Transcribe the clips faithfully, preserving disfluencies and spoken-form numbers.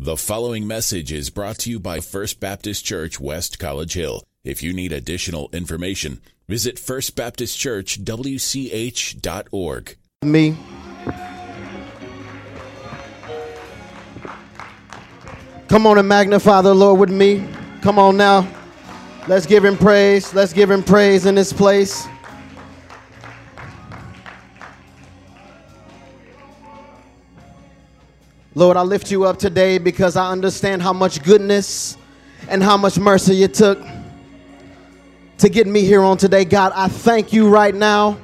The following message is brought to you by First Baptist Church, West College Hill. If you need additional information, visit first baptist church w c h dot org. Me. Come on and magnify the Lord with me. Come on now. Let's give him praise. Let's give him praise in this place. Lord, I lift you up today because I understand how much goodness and how much mercy you took to get me here on today. God, I thank you right now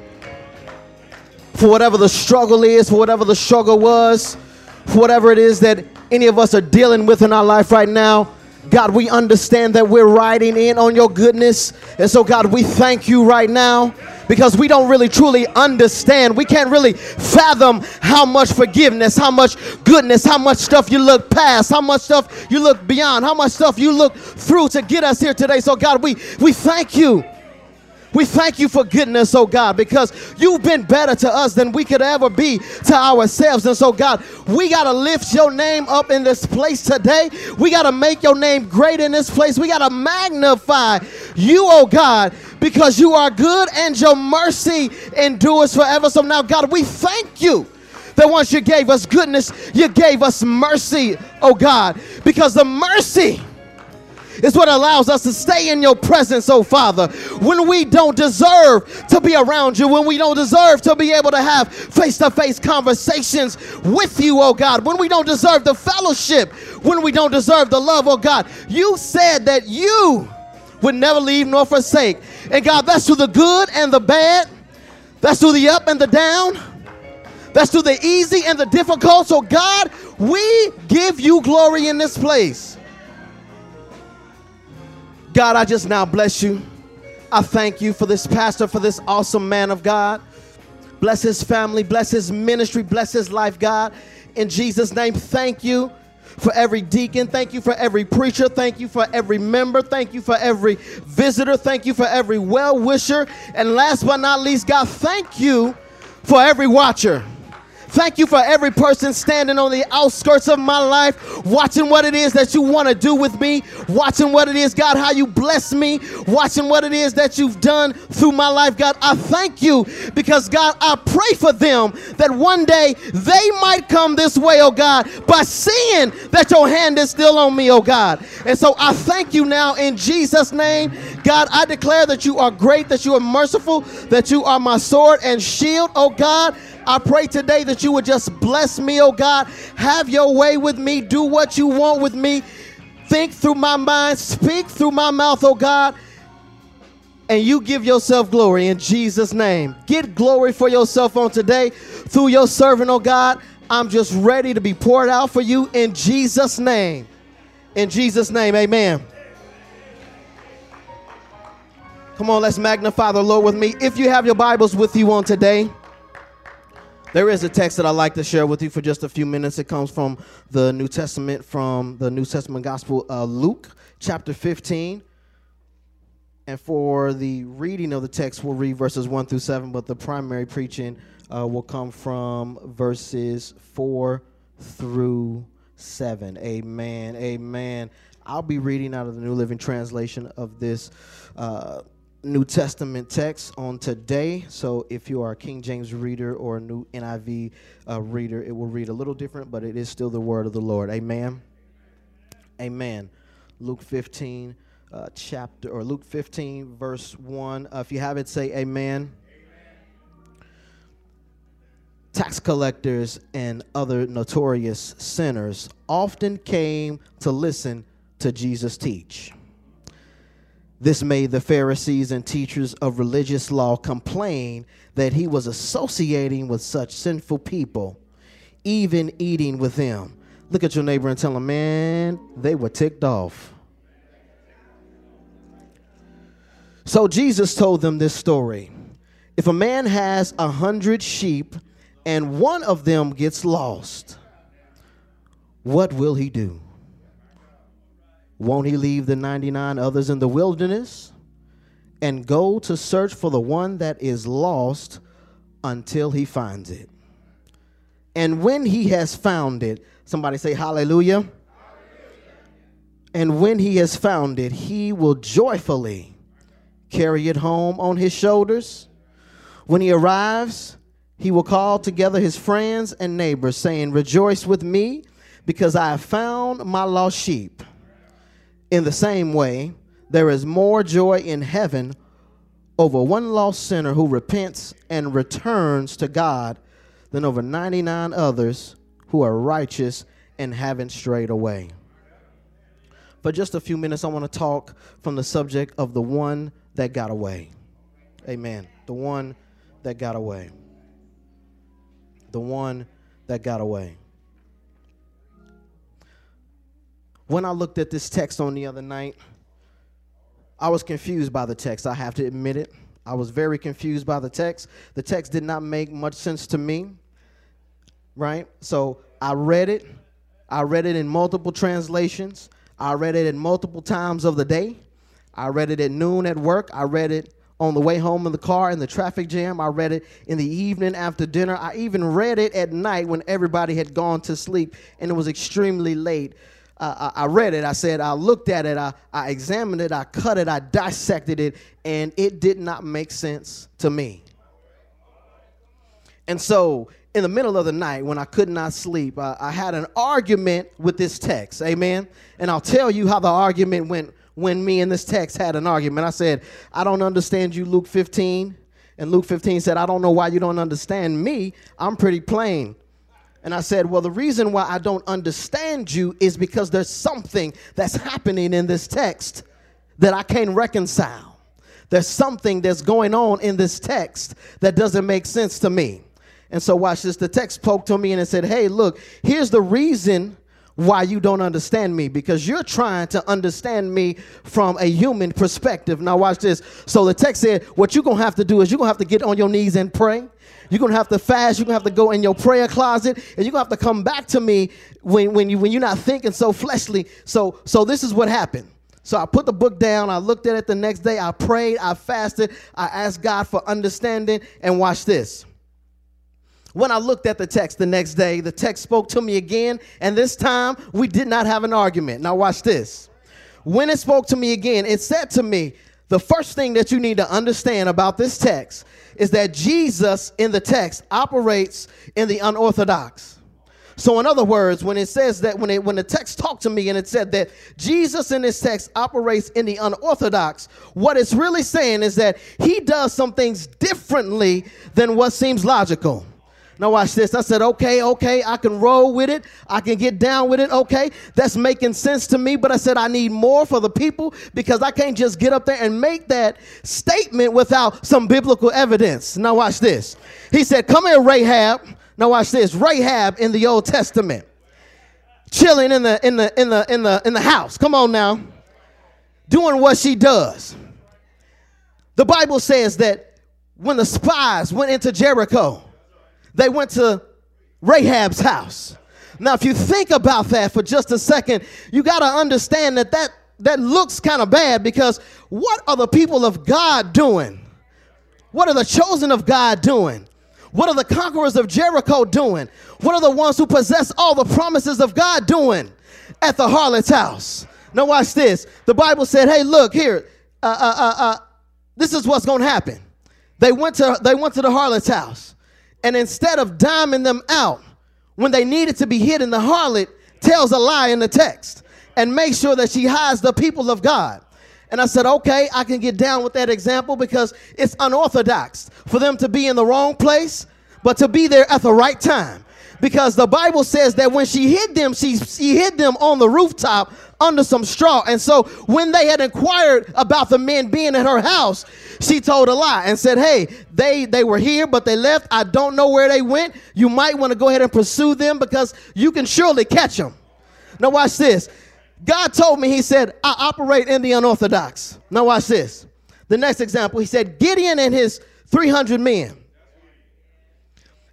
for whatever the struggle is, for whatever the struggle was, for whatever it is that any of us are dealing with in our life right now. God, we understand that we're riding in on your goodness. And so, God, we thank you right now because we don't really truly understand. We can't really fathom how much forgiveness, how much goodness, how much stuff you look past, how much stuff you look beyond, how much stuff you look through to get us here today. So, God, we, we thank you. We thank you for goodness, oh God, because you've been better to us than we could ever be to ourselves. And so, God, we got to lift your name up in this place today. We got to make your name great in this place. We got to magnify you, oh God, because you are good and your mercy endures forever. So now, God, we thank you that once you gave us goodness, you gave us mercy, oh God, because the mercy is what allows us to stay in your presence, oh Father, when we don't deserve to be around you, when we don't deserve to be able to have face-to-face conversations with you, oh God, when we don't deserve the fellowship, when we don't deserve the love, oh God. You said that you would never leave nor forsake. And God, that's through the good and the bad. That's through the up and the down. That's through the easy and the difficult. So God, we give you glory in this place. God, I just now bless you. I thank you for this pastor, for this awesome man of God. Bless his family, bless his ministry, bless his life, God. In Jesus' name, thank you for every deacon. Thank you for every preacher. Thank you for every member. Thank you for every visitor. Thank you for every well-wisher. And last but not least, God, thank you for every watcher. Thank you for every person standing on the outskirts of my life, watching what it is that you want to do with me, watching what it is, God, how you bless me, watching what it is that you've done through my life. God, I thank you because, God, I pray for them that one day they might come this way, oh God, by seeing that your hand is still on me, oh God. And so I thank you now in Jesus' name. God, I declare that you are great, that you are merciful, that you are my sword and shield, oh God. I pray today that you would just bless me, oh God. Have your way with me. Do what you want with me. Think through my mind. Speak through my mouth, oh God. And you give yourself glory in Jesus' name. Get glory for yourself on today through your servant, oh God. I'm just ready to be poured out for you in Jesus' name. In Jesus' name, amen. Come on, let's magnify the Lord with me. If you have your Bibles with you on today, there is a text that I'd like to share with you for just a few minutes. It comes from the New Testament, from the New Testament Gospel, uh, Luke chapter fifteen. And for the reading of the text, we'll read verses one through seven, but the primary preaching uh, will come from verses four through seven. Amen. Amen. I'll be reading out of the New Living Translation of this uh New Testament text on today. So if you are a King James reader or a new N I V uh, reader, it will read a little different, but it is still the word of the Lord. Amen. Amen. Luke fifteen uh, chapter or Luke fifteen verse one. Uh, if you have it, say amen. Amen. Tax collectors and other notorious sinners often came to listen to Jesus teach. This made the Pharisees and teachers of religious law complain that he was associating with such sinful people, even eating with them. Look at your neighbor and tell them, man, they were ticked off. So Jesus told them this story. If a man has a hundred sheep and one of them gets lost, what will he do? Won't he leave the ninety-nine others in the wilderness and go to search for the one that is lost until he finds it? And when he has found it, Somebody say hallelujah. Hallelujah. And when he has found it, he will joyfully carry it home on his shoulders. When he arrives, he will call together his friends and neighbors, saying, rejoice with me, because I have found my lost sheep. In the same way, there is more joy in heaven over one lost sinner who repents and returns to God than over ninety-nine others who are righteous and haven't strayed away. For just a few minutes, I want to talk from the subject of the one that got away. Amen. The one that got away. The one that got away. When I looked at this text on the other night, I was confused by the text. I have to admit it. I was very confused by the text. The text did not make much sense to me, right? So I read it. I read it in multiple translations. I read it in multiple times of the day. I read it at noon at work. I read it on the way home in the car in the traffic jam. I read it in the evening after dinner. I even read it at night when everybody had gone to sleep and it was extremely late. Uh, I, I read it. I said, I looked at it. I, I examined it. I cut it. I dissected it. And it did not make sense to me. And so in the middle of the night when I could not sleep, uh, I had an argument with this text. Amen. And I'll tell you how the argument went when me and this text had an argument. I said, I don't understand you, Luke fifteen. And Luke fifteen said, I don't know why you don't understand me. I'm pretty plain. And I said, well, the reason why I don't understand you is because there's something that's happening in this text that I can't reconcile. There's something that's going on in this text that doesn't make sense to me. And so watch this. The text spoke to me and it said, hey, look, here's the reason why you don't understand me, because you're trying to understand me from a human perspective. Now watch this. So the text said, what you're going to have to do is you're going to have to get on your knees and pray. You're going to have to fast. You're going to have to go in your prayer closet, and you're going to have to come back to me when, when, you, when you're not thinking so fleshly. So, so this is what happened. So I put the book down. I looked at it the next day. I prayed. I fasted. I asked God for understanding. And watch this. When I looked at the text the next day, the text spoke to me again, and this time we did not have an argument. Now watch this. When it spoke to me again, it said to me, the first thing that you need to understand about this text is that Jesus in the text operates in the unorthodox. So in other words, when it says that, when it, when the text talked to me and it said that Jesus in this text operates in the unorthodox, what it's really saying is that he does some things differently than what seems logical. Now watch this. I said, okay, okay, I can roll with it. I can get down with it. Okay, that's making sense to me. But I said, I need more for the people, because I can't just get up there and make that statement without some biblical evidence. Now watch this. He said, come here, Rahab. Now watch this. Rahab in the Old Testament, chilling in the in the in the in the in the house. Come on now, doing what she does. The Bible says that when the spies went into Jericho, they went to Rahab's house. Now, if you think about that for just a second, you got to understand that, that that looks kind of bad, because what are the people of God doing? What are the chosen of God doing? What are the conquerors of Jericho doing? What are the ones who possess all the promises of God doing at the harlot's house? Now watch this. The Bible said, hey, look here. Uh, uh, uh, uh, this is what's going to happen. They went to they went to the harlot's house. And instead of diming them out when they needed to be hidden, the harlot tells a lie in the text and makes sure that she hides the people of God. And I said, okay, I can get down with that example, because it's unorthodox for them to be in the wrong place, but to be there at the right time. Because the Bible says that when she hid them, she, she hid them on the rooftop under some straw. And so when they had inquired about the men being at her house, she told a lie and said, hey, they, they were here, but they left. I don't know where they went. You might want to go ahead and pursue them, because you can surely catch them. Now watch this. God told me, he said, I operate in the unorthodox. Now watch this. The next example, he said, Gideon and his three hundred men.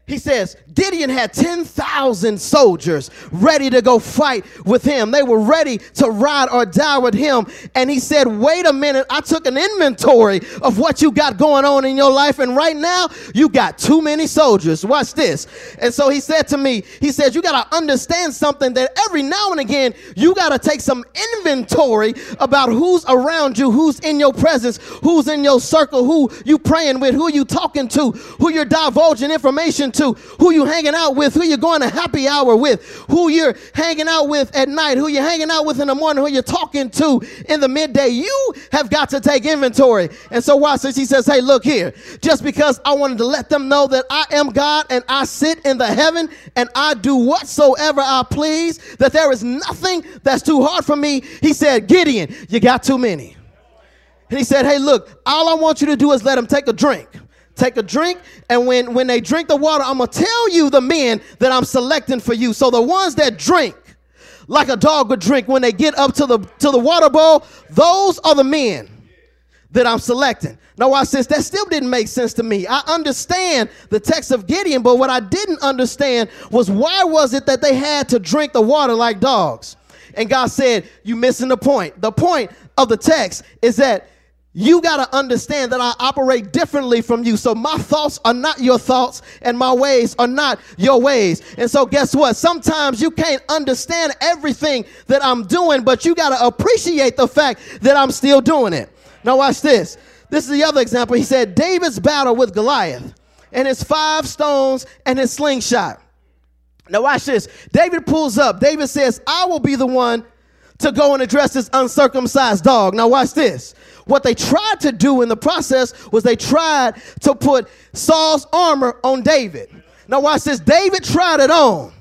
he says, Gideon had ten thousand soldiers ready to go fight with him. They were ready to ride or die with him. And he said, wait a minute, I took an inventory of what you got going on in your life. And right now, you got too many soldiers. Watch this. And so he said to me, he said, you got to understand something, that every now and again, you got to take some inventory about who's around you, who's in your presence, who's in your circle, who you praying with, who you talking to, who you're divulging information to, who you hanging out with, who you're going to happy hour with, who you're hanging out with at night, who you're hanging out with in the morning, who you're talking to in the midday. You have got to take inventory. And so watch this. He says, hey, look here, just because I wanted to let them know that I am God and I sit in the heaven and I do whatsoever I please, that there is nothing that's too hard for me. He said, Gideon, you got too many. And he said, hey, look, all I want you to do is let them take a drink. Take a drink, and when, when they drink the water, I'm going to tell you the men that I'm selecting for you. So the ones that drink like a dog would drink when they get up to the, to the water bowl, those are the men that I'm selecting. Now watch this. That still didn't make sense to me. I understand the text of Gideon, but what I didn't understand was why was it that they had to drink the water like dogs? And God said, you missing the point. The point of the text is that you got to understand that I operate differently from you. So my thoughts are not your thoughts and my ways are not your ways. And so guess what? Sometimes you can't understand everything that I'm doing, but you got to appreciate the fact that I'm still doing it. Now watch this. This is the other example. He said David's battle with Goliath and his five stones and his slingshot. Now watch this. David pulls up. David says, I will be the one to go and address this uncircumcised dog. Now watch this. What they tried to do in the process was they tried to put Saul's armor on David. Now watch this. David tried it on,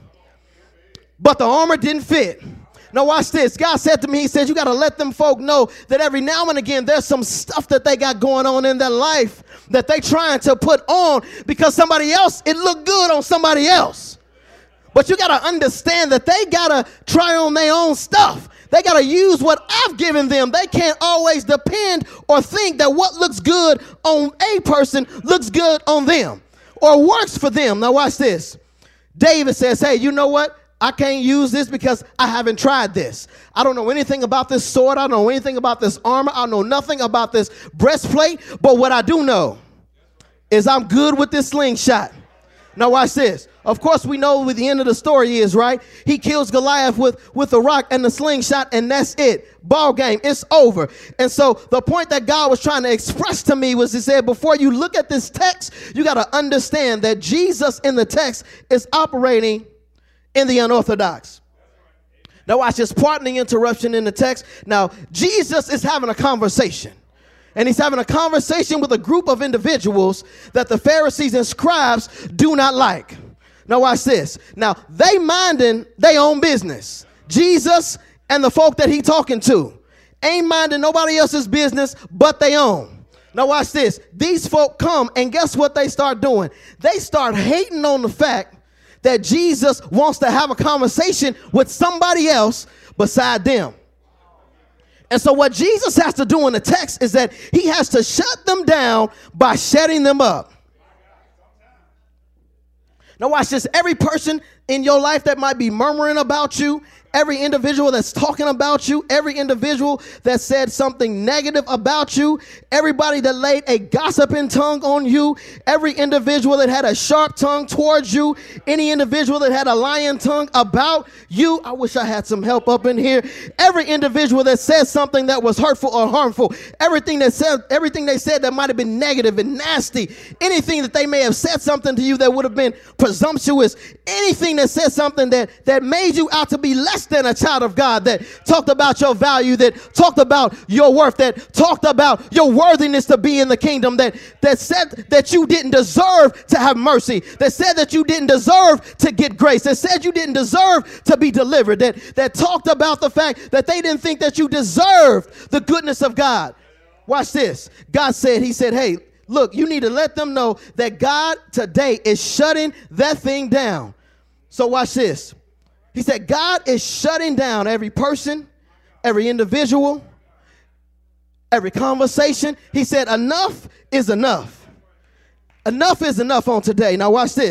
but the armor didn't fit. Now watch this. God said to me, he said, you got to let them folk know that every now and again there's some stuff that they got going on in their life that they trying to put on because somebody else, it looked good on somebody else. But you got to understand that they got to try on their own stuff. They got to use what I've given them. They can't always depend or think that what looks good on a person looks good on them or works for them. Now watch this. David says, hey, you know what? I can't use this because I haven't tried this. I don't know anything about this sword. I don't know anything about this armor. I know nothing about this breastplate. But what I do know is I'm good with this slingshot. Now watch this. Of course, we know what the end of the story is, right? He kills Goliath with, with the rock and the slingshot, and that's it. Ball game. It's over. And so the point that God was trying to express to me was he said, before you look at this text, you got to understand that Jesus in the text is operating in the unorthodox. Now watch this. Pardon the interruption in the text. Now, Jesus is having a conversation. And he's having a conversation with a group of individuals that the Pharisees and scribes do not like. Now watch this. Now they minding their own business. Jesus and the folk that he talking to ain't minding nobody else's business but their own. Now watch this. These folk come and guess what they start doing? They start hating on the fact that Jesus wants to have a conversation with somebody else beside them. And so what Jesus has to do in the text is that he has to shut them down by shutting them up. Now watch this. Every person in your life that might be murmuring about you, every individual that's talking about you, every individual that said something negative about you, everybody that laid a gossiping tongue on you, every individual that had a sharp tongue towards you, any individual that had a lying tongue about you. I wish I had some help up in here. Every individual that said something that was hurtful or harmful, everything that said, everything they said that might have been negative and nasty, anything that they may have said something to you that would have been presumptuous, anything that said something that, that made you out to be less than a child of God, that talked about your value, that talked about your worth, that talked about your worthiness to be in the kingdom, that, that said that you didn't deserve to have mercy, that said that you didn't deserve to get grace, that said you didn't deserve to be delivered, that, that talked about the fact that they didn't think that you deserved the goodness of God. Watch this. God said, he said, hey, look, you need to let them know that God today is shutting that thing down. So watch this. He said, God is shutting down every person, every individual, every conversation. He said, enough is enough. Enough is enough on today. Now watch this.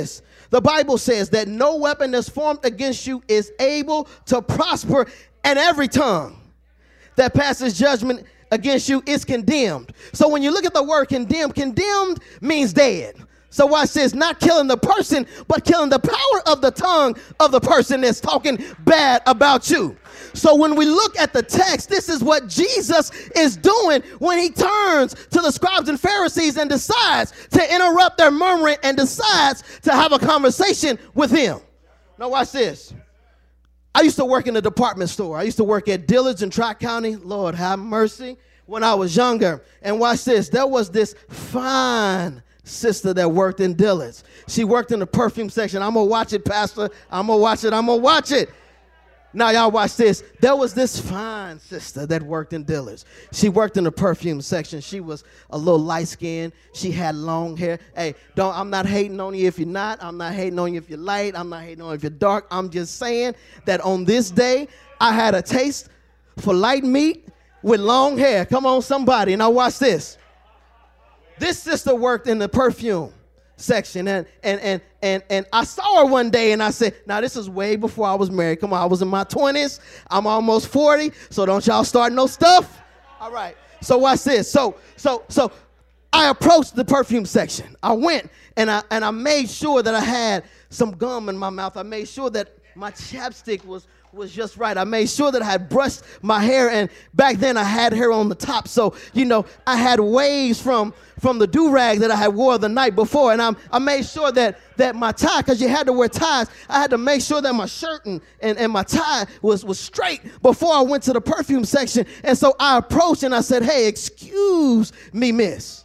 The Bible says that no weapon that's formed against you is able to prosper, and every tongue that passes judgment against you is condemned. So when you look at the word condemned, condemned means dead. So watch this, not killing the person, but killing the power of the tongue of the person that's talking bad about you. So when we look at the text, this is what Jesus is doing when he turns to the scribes and Pharisees and decides to interrupt their murmuring and decides to have a conversation with him. Now watch this. I used to work in a department store. I used to work at Dillard's in Tri-County. Lord have mercy. When I was younger. And watch this. There was this fine sister that worked in Dillard's. She worked in the perfume section. I'm going to watch it, Pastor. I'm going to watch it. I'm going to watch it. Now, y'all watch this. There was this fine sister that worked in Dillard's. She worked in the perfume section. She was a little light-skinned. She had long hair. Hey, don't, I'm not hating on you if you're not. I'm not hating on you if you're light. I'm not hating on you if you're dark. I'm just saying that on this day, I had a taste for light meat with long hair. Come on, somebody. Now, watch this. This sister worked in the perfume section, and and and and and I saw her one day, and I said, now this is way before I was married. Come on, I was in my twenties. I'm almost forty, so don't y'all start no stuff. All right. So watch this. So so so I approached the perfume section. I went and I and I made sure that I had some gum in my mouth. I made sure that my chapstick was was just right. I made sure that I had brushed my hair, and back then I had hair on the top. So, you know, I had waves from, from the do-rag that I had wore the night before. And I'm, I made sure that, that my tie, because you had to wear ties, I had to make sure that my shirt and, and, and my tie was, was straight before I went to the perfume section. And so I approached and I said, hey, excuse me, miss.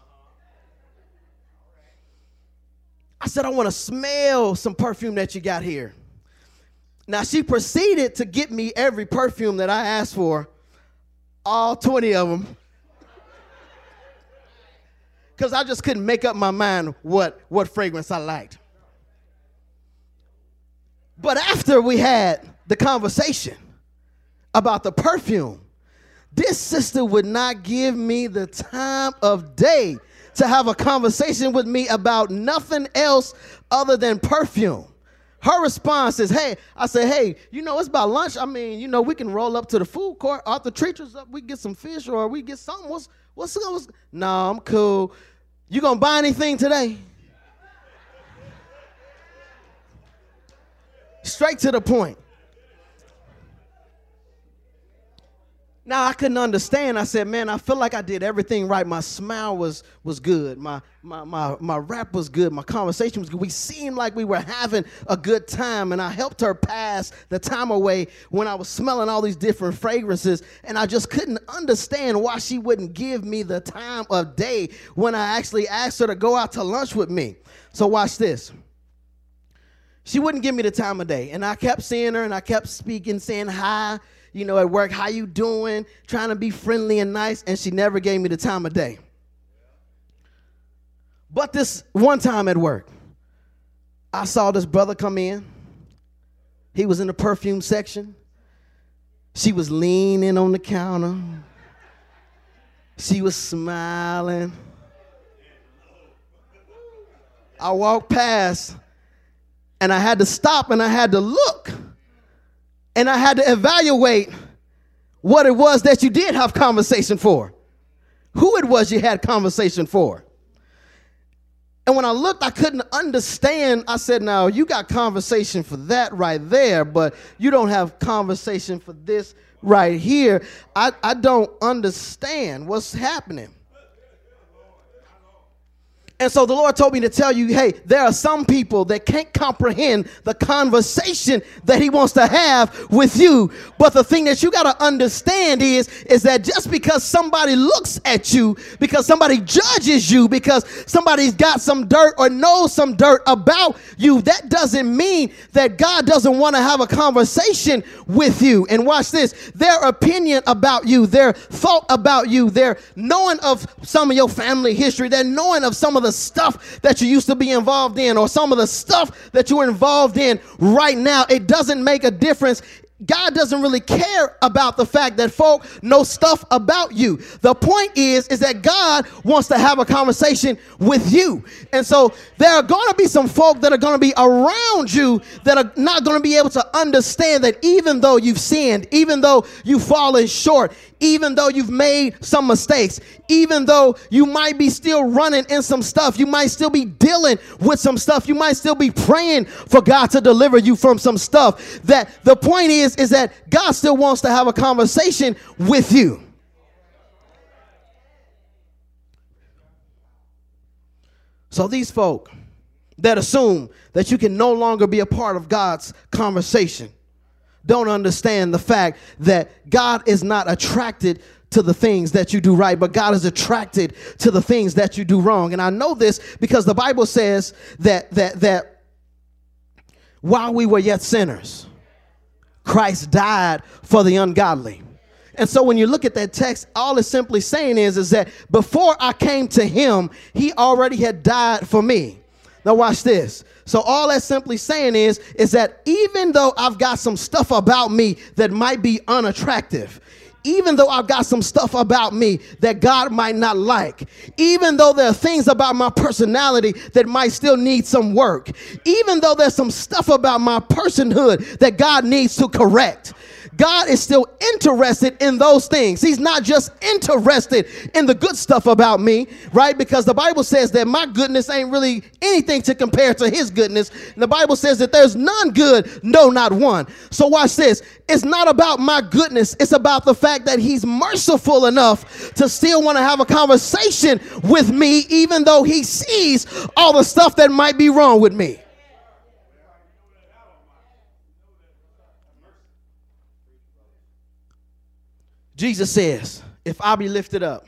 I said, I want to smell some perfume that you got here. Now, she proceeded to get me every perfume that I asked for, all twenty of them, because I just couldn't make up my mind what, what fragrance I liked. But after we had the conversation about the perfume, this sister would not give me the time of day to have a conversation with me about nothing else other than perfume. Her response is, hey, I said, hey, you know, it's about lunch. I mean, you know, we can roll up to the food court. Arthur Treacher's up. We get some fish or we get something. What's, what's, what's, no, I'm cool. You going to buy anything today? Straight to the point. Now, I couldn't understand. I said, man, I feel like I did everything right. My smile was was good. My, my, my, my rap was good. My conversation was good. We seemed like we were having a good time, and I helped her pass the time away when I was smelling all these different fragrances, and I just couldn't understand why she wouldn't give me the time of day when I actually asked her to go out to lunch with me. So watch this. She wouldn't give me the time of day, and I kept seeing her, and I kept speaking, saying hi. You know, at work, how you doing? Trying to be friendly and nice, and she never gave me the time of day. But this one time at work, I saw this brother come in. He was in the perfume section. She was leaning on the counter. She was smiling. I walked past, and I had to stop, and I had to look. And I had to evaluate what it was that you did have conversation for. Who it was you had conversation for. And when I looked, I couldn't understand. I said, now, you got conversation for that right there, but you don't have conversation for this right here. I, I don't understand what's happening. And so the Lord told me to tell you, hey, there are some people that can't comprehend the conversation that he wants to have with you. But the thing that you got to understand is, is that just because somebody looks at you, because somebody judges you, because somebody's got some dirt or knows some dirt about you, that doesn't mean that God doesn't want to have a conversation with you. And watch this, their opinion about you, their thought about you, their knowing of some of your family history, their knowing of some of the stuff that you used to be involved in, or some of the stuff that you're involved in right now, it doesn't make a difference. God doesn't really care about the fact that folk know stuff about you. The point is, is that God wants to have a conversation with you. And so there are going to be some folk that are going to be around you that are not going to be able to understand that even though you've sinned, even though you've fallen short, even though you've made some mistakes, even though you might be still running in some stuff, you might still be dealing with some stuff, you might still be praying for God to deliver you from some stuff, that the point is, is that God still wants to have a conversation with you. So these folk that assume that you can no longer be a part of God's conversation don't understand the fact that God is not attracted to the things that you do right, but God is attracted to the things that you do wrong. And I know this because the Bible says that that that while we were yet sinners, Christ died for the ungodly. And so when you look at that text, all it's simply saying is, is that before I came to him, he already had died for me. Now watch this. So all that's simply saying is, is that even though I've got some stuff about me that might be unattractive, even though I've got some stuff about me that God might not like, even though there are things about my personality that might still need some work, even though there's some stuff about my personhood that God needs to correct, God is still interested in those things. He's not just interested in the good stuff about me, right? Because the Bible says that my goodness ain't really anything to compare to his goodness. And the Bible says that there's none good, no, not one. So watch this. It's not about my goodness. It's about the fact that he's merciful enough to still want to have a conversation with me, even though he sees all the stuff that might be wrong with me. Jesus says, if I be lifted up,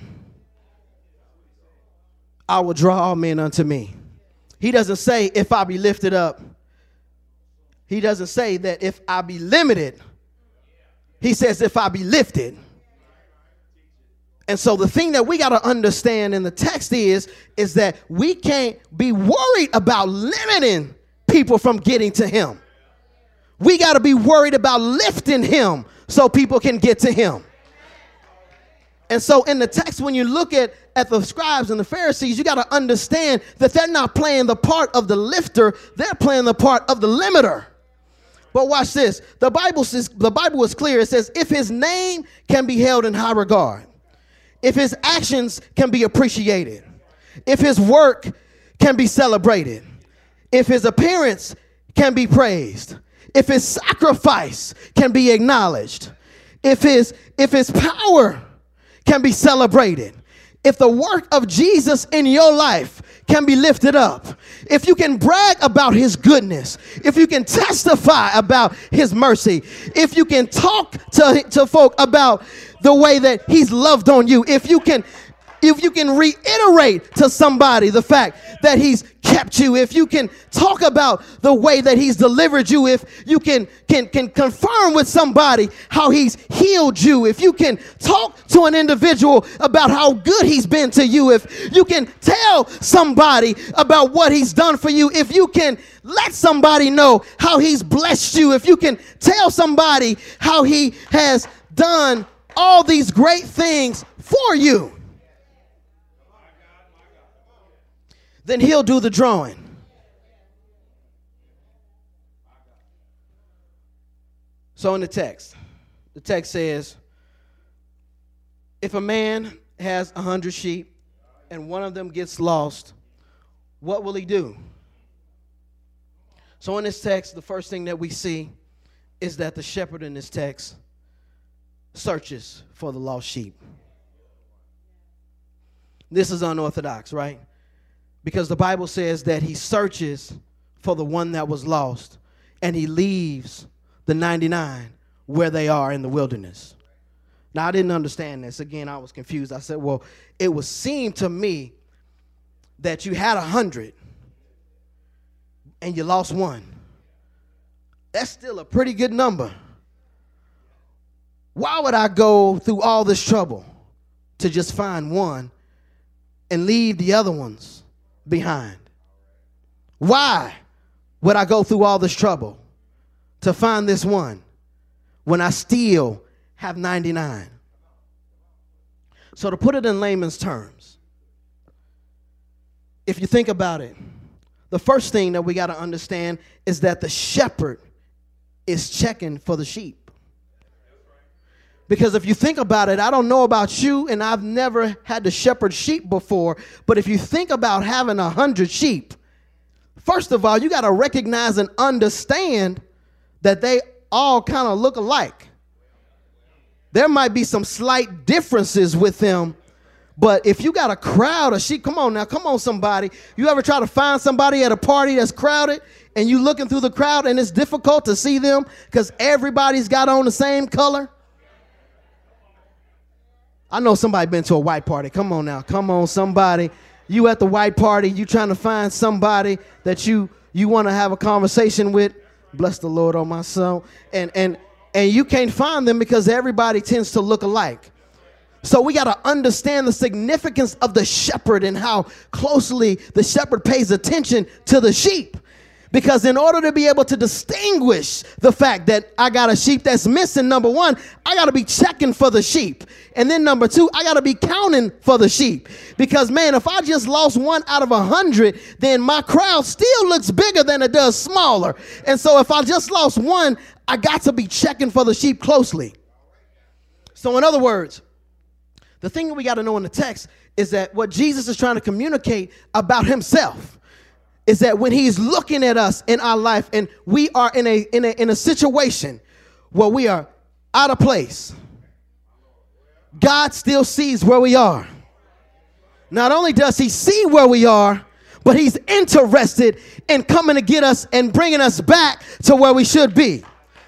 I will draw all men unto me. He doesn't say if I be lifted up. He doesn't say that if I be limited. He says if I be lifted. And so the thing that we got to understand in the text is, is that we can't be worried about limiting people from getting to him. We got to be worried about lifting him so people can get to him. And so in the text, when you look at, at the scribes and the Pharisees, you got to understand that they're not playing the part of the lifter. They're playing the part of the limiter. But watch this. The Bible says, the Bible is clear. It says, if his name can be held in high regard, if his actions can be appreciated, if his work can be celebrated, if his appearance can be praised, if his sacrifice can be acknowledged, if his, if his power can be celebrated, if the work of Jesus in your life can be lifted up, if you can brag about his goodness, if you can testify about his mercy, if you can talk to, to folk about the way that he's loved on you, if you can if you can reiterate to somebody the fact that he's kept you, if you can talk about the way that he's delivered you, if you can, can, can confirm with somebody how he's healed you, if you can talk to an individual about how good he's been to you, if you can tell somebody about what he's done for you, if you can let somebody know how he's blessed you, if you can tell somebody how he has done all these great things for you, then he'll do the drawing. So in the text, the text says, if a man has a hundred sheep and one of them gets lost, what will he do? So in this text, the first thing that we see is that the shepherd in this text searches for the lost sheep. This is unorthodox, right? Because the Bible says that he searches for the one that was lost and he leaves the ninety-nine where they are in the wilderness. Now, I didn't understand this. Again, I was confused. I said, well, it would seem to me that you had a hundred and you lost one. That's still a pretty good number. Why would I go through all this trouble to just find one and leave the other ones behind? Why would I go through all this trouble to find this one when I still have ninety-nine? So to put it in layman's terms, if you think about it, the first thing that we got to understand is that the shepherd is checking for the sheep. Because if you think about it, I don't know about you, and I've never had to shepherd sheep before, but if you think about having a hundred sheep, first of all, you got to recognize and understand that they all kind of look alike. There might be some slight differences with them, but if you got a crowd of sheep, come on now, come on somebody. You ever try to find somebody at a party that's crowded and you looking through the crowd and it's difficult to see them because everybody's got on the same color? I know somebody been to a white party. Come on now, come on somebody. You at the white party, you trying to find somebody that you you want to have a conversation with. Bless the Lord, oh my soul. And and and you can't find them because everybody tends to look alike. So we got to understand the significance of the shepherd and how closely the shepherd pays attention to the sheep. Because in order to be able to distinguish the fact that I got a sheep that's missing, number one, I got to be checking for the sheep. And then number two, I got to be counting for the sheep. Because, man, if I just lost one out of a hundred, then my crowd still looks bigger than it does smaller. And so if I just lost one, I got to be checking for the sheep closely. So in other words, the thing that we got to know in the text is that what Jesus is trying to communicate about himself is that when he's looking at us in our life and we are in a, in a, in a situation where we are out of place, God still sees where we are. Not only does he see where we are, but he's interested in coming to get us and bringing us back to where we should be.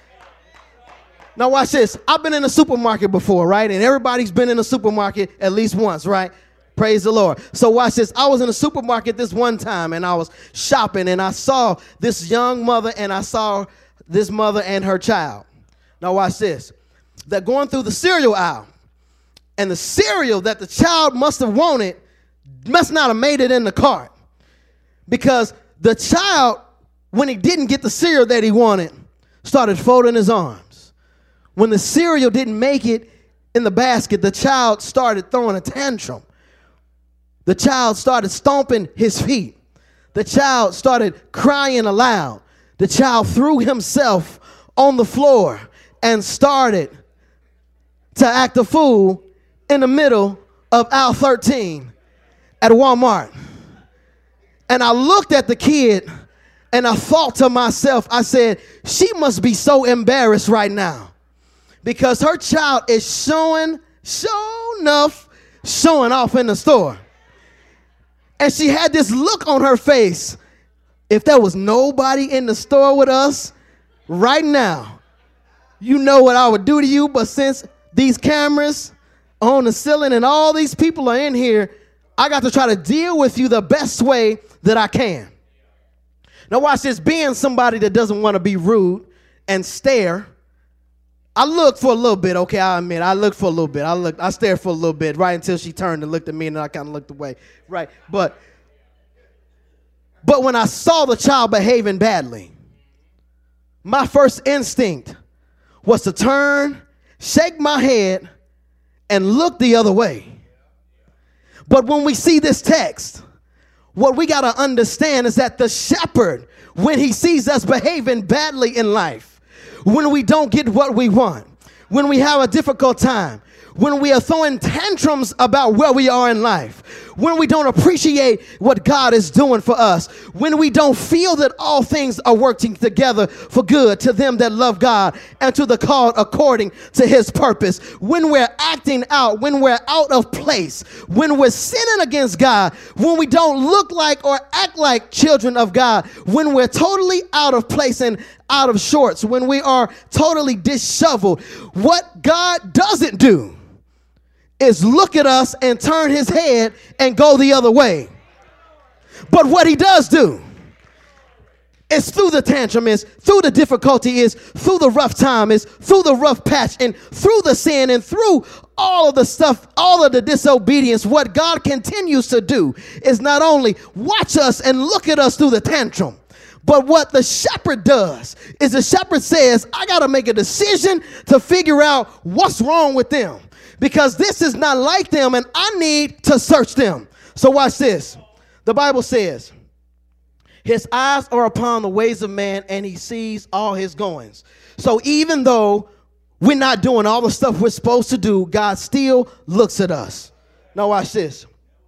Now watch this. I've been in a supermarket before, right? And everybody's been in a supermarket at least once, right? Praise the Lord. So watch this. I was in a supermarket this one time and I was shopping and I saw this young mother and I saw this mother and her child. Now watch this. They're going through the cereal aisle and the cereal that the child must have wanted must not have made it in the cart because the child, when he didn't get the cereal that he wanted, started folding his arms. When the cereal didn't make it in the basket, the child started throwing a tantrum. The child started stomping his feet. The child started crying aloud. The child threw himself on the floor and started to act a fool in the middle of aisle thirteen at Walmart. And I looked at the kid and I thought to myself, I said, she must be so embarrassed right now because her child is showing, show enough, showing off in the store. And she had this look on her face. If there was nobody in the store with us right now, you know what I would do to you. But since these cameras are on the ceiling and all these people are in here, I got to try to deal with you the best way that I can. Now watch this. Being somebody that doesn't want to be rude and stare, I looked for a little bit. Okay, I admit, I looked for a little bit. I looked, I stared for a little bit, right until she turned and looked at me, and I kind of looked away, right? But, but when I saw the child behaving badly, my first instinct was to turn, shake my head, and look the other way. But when we see this text, what we got to understand is that the shepherd, when he sees us behaving badly in life, when we don't get what we want, when we have a difficult time, when we are throwing tantrums about where we are in life, when we don't appreciate what God is doing for us, when we don't feel that all things are working together for good to them that love God and to the called according to his purpose, when we're acting out, when we're out of place, when we're sinning against God, when we don't look like or act like children of God, when we're totally out of place and out of sorts, when we are totally disheveled, what God doesn't do is look at us and turn his head and go the other way. But what he does do is through the tantrum, is through the difficulty, is through the rough time, is through the rough patch, and through the sin, and through all of the stuff, all of the disobedience, what God continues to do is not only watch us and look at us through the tantrum, But what the shepherd does is the shepherd says, I got to make a decision to figure out what's wrong with them, because this is not like them and I need to search them. So watch this. The Bible says, his eyes are upon the ways of man and he sees all his goings. So even though we're not doing all the stuff we're supposed to do, God still looks at us. Now watch this.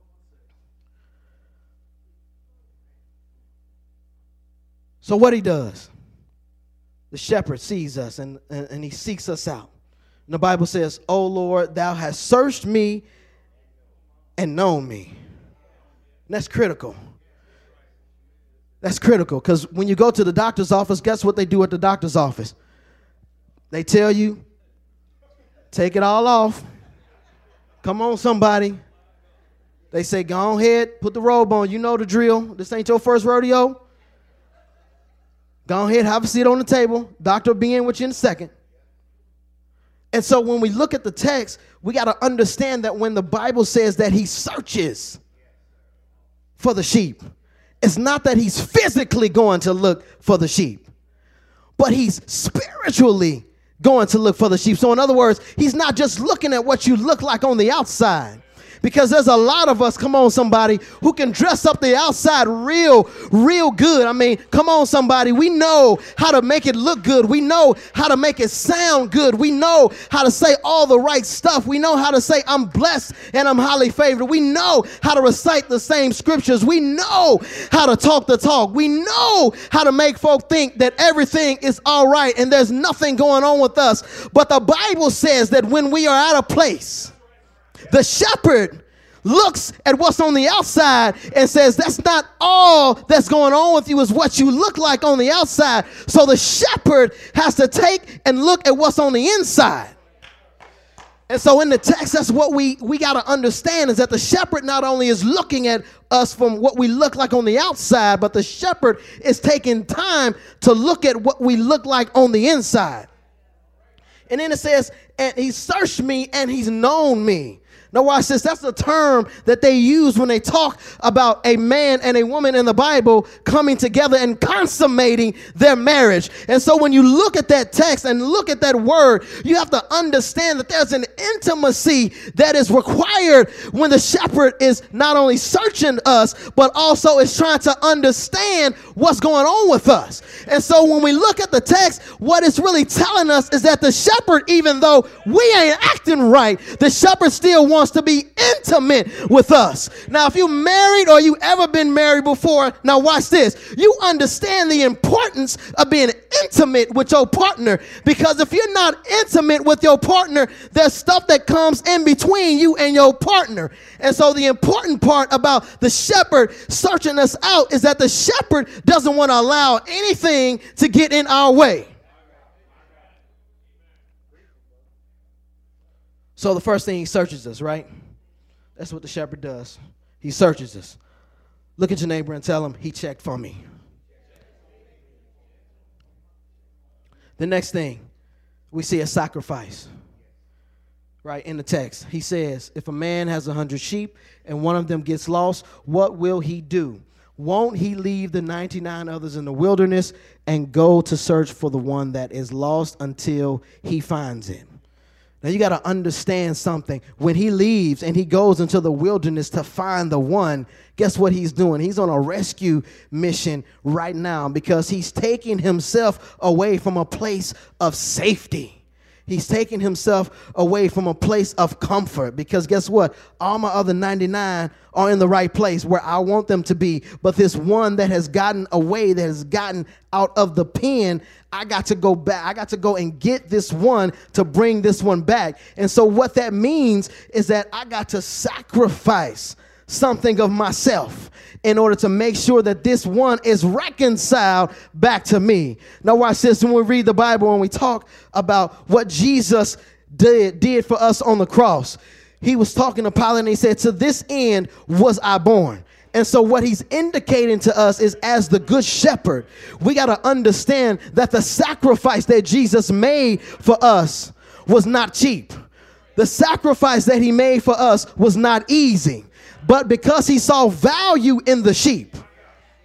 So what he does, the shepherd sees us and, and, and he seeks us out. And the Bible says, "O Lord, thou hast searched me and known me." And that's critical. That's critical, because when you go to the doctor's office, guess what they do at the doctor's office? They tell you, take it all off. Come on, somebody. They say, go ahead, put the robe on. You know the drill. This ain't your first rodeo. Go ahead, have a seat on the table. Doctor will be in with you in a second. And so when we look at the text, we got to understand that when the Bible says that he searches for the sheep, it's not that he's physically going to look for the sheep, but he's spiritually going to look for the sheep. So in other words, he's not just looking at what you look like on the outside. Because there's a lot of us, come on somebody, who can dress up the outside real, real good. I mean, come on somebody, we know how to make it look good. We know how to make it sound good. We know how to say all the right stuff. We know how to say I'm blessed and I'm highly favored. We know how to recite the same scriptures. We know how to talk the talk. We know how to make folk think that everything is all right and there's nothing going on with us. But the Bible says that when we are at a place, the shepherd looks at what's on the outside and says, that's not all that's going on with you is what you look like on the outside. So the shepherd has to take and look at what's on the inside. And so in the text, that's what we, we got to understand, is that the shepherd not only is looking at us from what we look like on the outside, but the shepherd is taking time to look at what we look like on the inside. And then it says, and he searched me and he's known me. Now watch this. That's the term that they use when they talk about a man and a woman in the Bible coming together and consummating their marriage. And so when you look at that text and look at that word, you have to understand that there's an intimacy that is required when the shepherd is not only searching us, but also is trying to understand what's going on with us. And so when we look at the text, what it's really telling us is that the shepherd, even though we ain't acting right, the shepherd still wants to be intimate with us. Now, if you married or you ever been married before, now watch this. You understand the importance of being intimate with your partner, because if you're not intimate with your partner, there's stuff that comes in between you and your partner. And so the important part about the shepherd searching us out is that the shepherd doesn't want to allow anything to get in our way. So the first thing, he searches us, right? That's what the shepherd does. He searches us. Look at your neighbor and tell him, he checked for me. The next thing, we see a sacrifice, right, in the text. He says, if a man has a hundred sheep and one of them gets lost, what will he do? Won't he leave the ninety-nine others in the wilderness and go to search for the one that is lost until he finds it? Now, you got to understand something. When he leaves and he goes into the wilderness to find the one, guess what he's doing? He's on a rescue mission right now, because he's taking himself away from a place of safety. He's taking himself away from a place of comfort, because guess what? All my other ninety-nine are in the right place where I want them to be. But this one that has gotten away, that has gotten out of the pen, I got to go back. I got to go and get this one to bring this one back. And so what that means is that I got to sacrifice something of myself in order to make sure that this one is reconciled back to me. Now watch this. When we read the Bible and we talk about what Jesus did, did for us on the cross, he was talking to Pilate and he said, to this end was I born. And so what he's indicating to us is, as the good shepherd, we got to understand that the sacrifice that Jesus made for us was not cheap. The sacrifice that he made for us was not easy. But because he saw value in the sheep,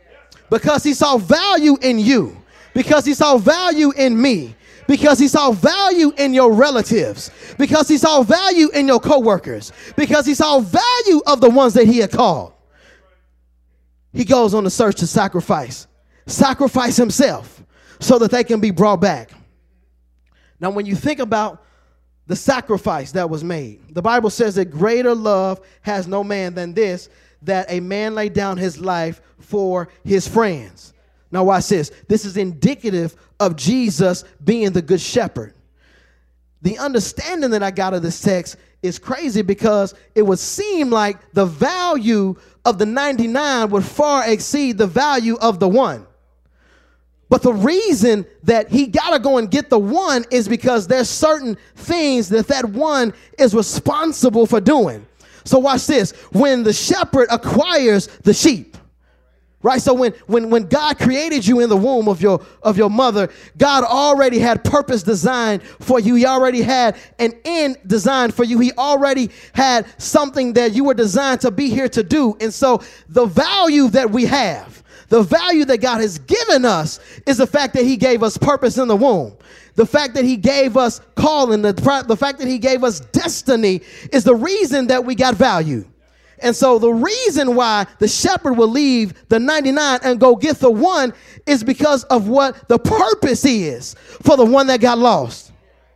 Because he saw value in you. Because he saw value in me. Because he saw value in your relatives. Because he saw value in your coworkers. Because he saw value of the ones that he had called. He goes on the search to sacrifice. Sacrifice himself so that they can be brought back. Now, when you think about the sacrifice that was made, the Bible says that greater love has no man than this, that a man lay down his life for his friends. Now watch this. This is indicative of Jesus being the good shepherd. The understanding that I got of this text is crazy because it would seem like the value of the ninety-nine would far exceed the value of the one. But the reason that he got to go and get the one is because there's certain things that that one is responsible for doing. So watch this. When the shepherd acquires the sheep, right? So when, when, when God created you in the womb of your, of your mother, God already had purpose designed for you. He already had an end designed for you. He already had something that you were designed to be here to do. And so the value that we have, the value that God has given us is the fact that he gave us purpose in the womb. The fact that he gave us calling, the, the fact that he gave us destiny is the reason that we got value. And so the reason why the shepherd will leave the ninety-nine and go get the one is because of what the purpose is for the one that got lost.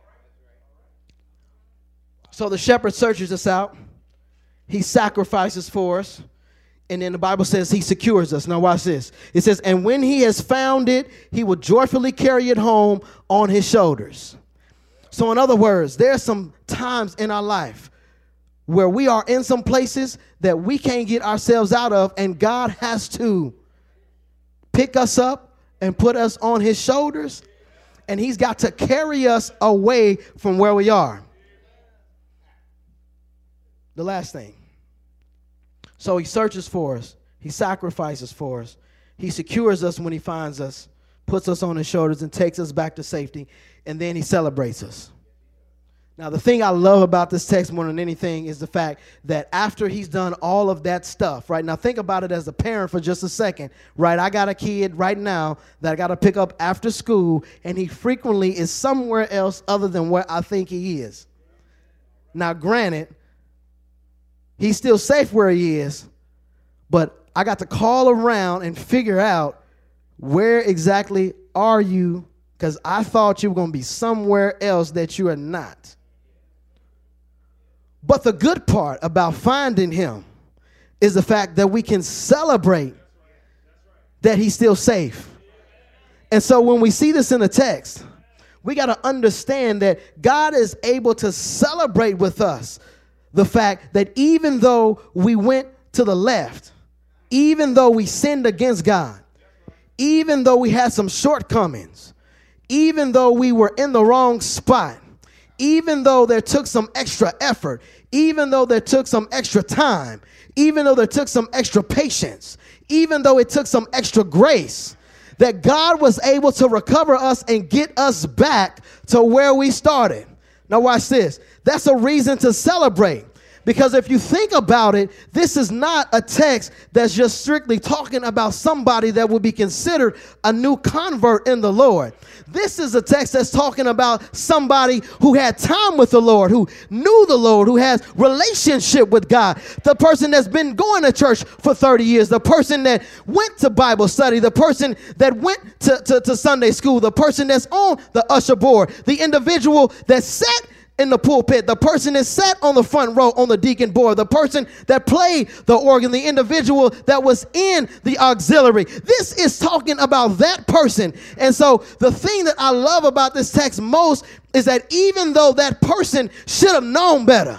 So the shepherd searches us out. He sacrifices for us. And then the Bible says he secures us. Now watch this. It says, and when he has found it, he will joyfully carry it home on his shoulders. So in other words, there are some times in our life where we are in some places that we can't get ourselves out of, and God has to pick us up and put us on his shoulders, and he's got to carry us away from where we are. The last thing. So he searches for us. He sacrifices for us. He secures us when he finds us, puts us on his shoulders, and takes us back to safety, and then he celebrates us. Now, the thing I love about this text more than anything is the fact that after he's done all of that stuff, right? Now, think about it as a parent for just a second, right? I got a kid right now that I got to pick up after school, and he frequently is somewhere else other than where I think he is. Now, granted, he's still safe where he is, but I got to call around and figure out where exactly are you, because I thought you were going to be somewhere else that you are not. But the good part about finding him is the fact that we can celebrate that he's still safe. And so when we see this in the text, we got to understand that God is able to celebrate with us the fact that even though we went to the left, even though we sinned against God, even though we had some shortcomings, even though we were in the wrong spot, even though there took some extra effort, even though there took some extra time, even though there took some extra patience, even though it took some extra grace, that God was able to recover us and get us back to where we started. Now watch this. That's a reason to celebrate. Because if you think about it, this is not a text that's just strictly talking about somebody that would be considered a new convert in the Lord. This is a text that's talking about somebody who had time with the Lord, who knew the Lord, who has relationship with God. The person that's been going to church for thirty years, the person that went to Bible study, the person that went to, to, to Sunday school, the person that's on the usher board, the individual that sat in the pulpit, the person that sat on the front row on the deacon board, the person that played the organ, the individual that was in the auxiliary. This is talking about that person. And so the thing that I love about this text most is that even though that person should have known better,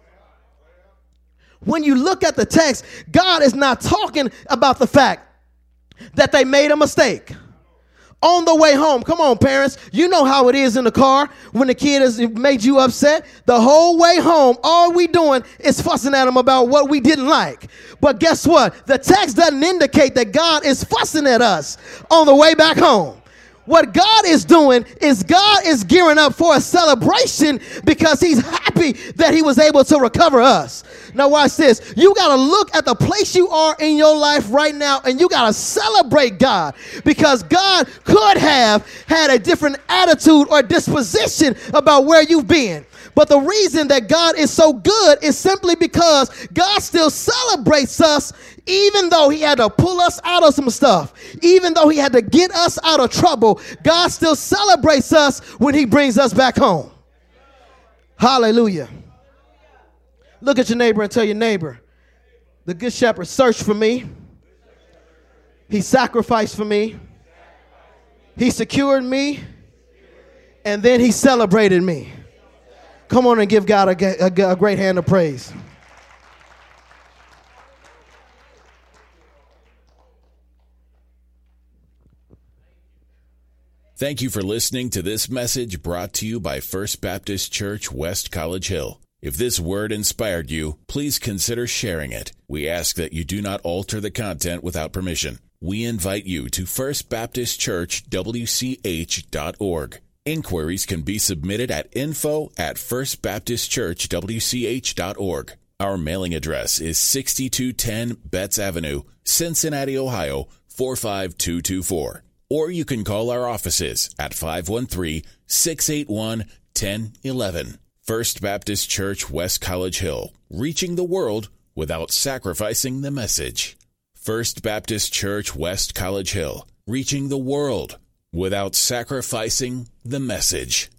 when you look at the text, God is not talking about the fact that they made a mistake. On the way home, come on, parents, you know how it is in the car when the kid has made you upset. The whole way home, all we doing is fussing at them about what we didn't like. But guess what? The text doesn't indicate that God is fussing at us on the way back home. What God is doing is God is gearing up for a celebration because he's happy that he was able to recover us. Now watch this. You got to look at the place you are in your life right now, and you got to celebrate God, because God could have had a different attitude or disposition about where you've been. But the reason that God is so good is simply because God still celebrates us, even though he had to pull us out of some stuff, even though he had to get us out of trouble. God still celebrates us when he brings us back home. Hallelujah. Look at your neighbor and tell your neighbor, the good shepherd searched for me. He sacrificed for me. He secured me. And then he celebrated me. Come on and give God a, a, a great hand of praise. Thank you for listening to this message brought to you by First Baptist Church, West College Hill. If this word inspired you, please consider sharing it. We ask that you do not alter the content without permission. We invite you to first baptist church w c h dot org. Inquiries can be submitted at info at first baptist church w c h dot org. Our mailing address is sixty-two ten Betts Avenue, Cincinnati, Ohio, four five two two four. Or you can call our offices at five one three, six eight one, one zero one one. First Baptist Church, West College Hill, reaching the world without sacrificing the message. First Baptist Church, West College Hill, reaching the world without sacrificing the message.